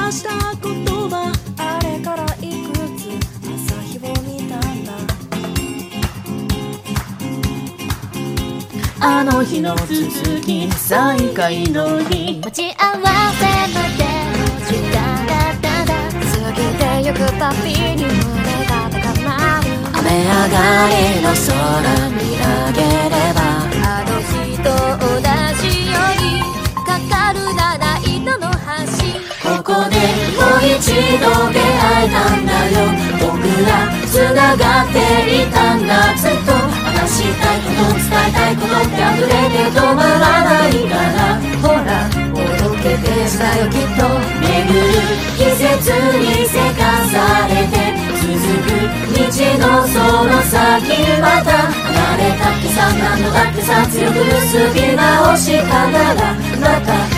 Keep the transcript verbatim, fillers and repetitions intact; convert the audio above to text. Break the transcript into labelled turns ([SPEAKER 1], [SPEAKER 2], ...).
[SPEAKER 1] した言葉、あれからいくつ朝日を見たんだ。
[SPEAKER 2] あの日の続き、再会の日、
[SPEAKER 3] 待ち合わせまでの時間だったんだ。過ぎてゆくたびに胸が高まる。
[SPEAKER 2] 雨上がりの空見上げれば、
[SPEAKER 3] あの日と同じようにかかる七色の橋。
[SPEAKER 2] ここでもう一度出会えたんだよ。僕ら繋がっていたんだ。ずっと話したいこと、伝えたいことって溢れて止まらないから。ほらおどけてしたよきっと。巡る季節にせかされて続く道のその先、また離れたってさ、何度だってさ、強く結び直したならまた